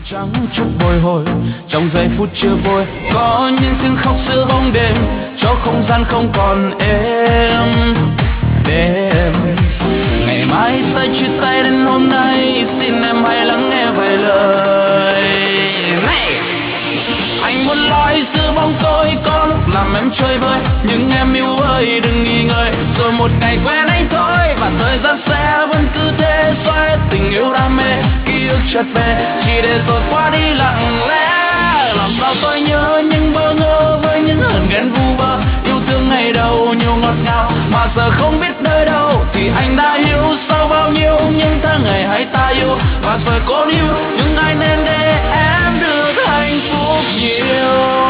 Chẳng chút bồi hồi trong giây phút chưa vội, có những tiếng khóc giữa bóng đêm cho không gian không còn êm đêm. Ngày mai sẽ chia tay đến hôm nay, xin em hãy lắng nghe vài lời này. Anh muốn nói giữa bóng tối có lúc làm em chơi vơi, nhưng em yêu ơi đừng nghỉ ngơi, rồi một ngày quen anh thôi và thời gian sẽ vẫn cứ thế xoay tình yêu đam mê, ký ức chợt về chỉ để rồi qua đi lặng lẽ. Làm sao tôi nhớ những bơ ngơ với những hờn ghen vu vơ, yêu thương ngày đầu nhiều ngọt ngào mà giờ không biết nơi đâu, thì anh đã hiểu sau bao nhiêu những tháng ngày hay ta yêu, và rồi cố níu nhưng ai nên để em được hạnh phúc nhiều.